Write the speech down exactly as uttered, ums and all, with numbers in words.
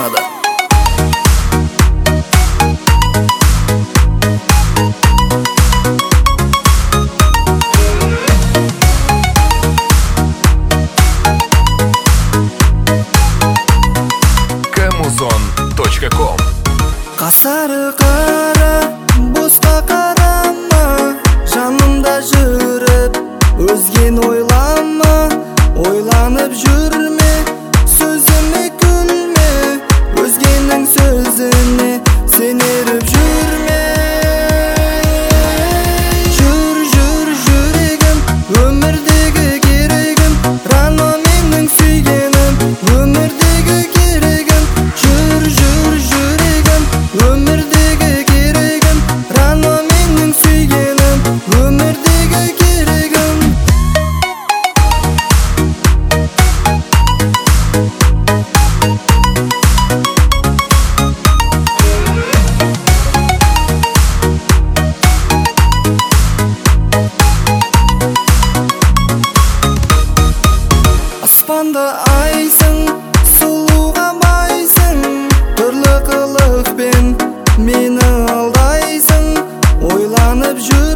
санады. камузон точка ком. Қасары қара, босқа қарама, жанымда жүріп, өзген ойлама, ойланып жүрме, сөзіме күлме, өзгенің сөзіне сен еріп жүрме. Жүр, жүр, жүрегім, өмірдегі керегім, рано менің сүйгенім, өмірдегі керегім. Жүр, жүр, жүрегім, өмірдегі керегім, рано менің сүйгенім, өмірдегі керегім. Аспанда айсың, сұлуға байсың, түрлі қылықпен мені алдайсың, ойланып жүр